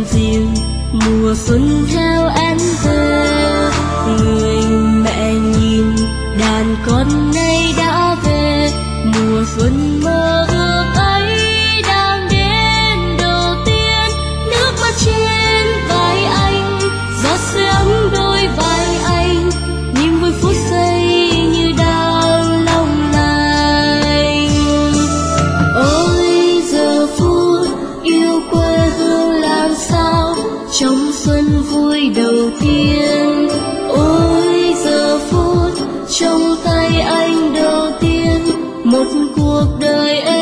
dịu mùa xuân theo anh về. Người mẹ nhìn đàn con nay đã về, mùa xuân mơ ước ấy đang đến đầu tiên. Nước mắt trên vai anh, gió sương đôi vai anh, niềm vui phút giây như đang long lanh. Ôi giờ phút yêu quê hương làm sao trong xuân vui đầu tiên. Ôi giờ phút trong tay anh đầu tiên một cuộc đời em.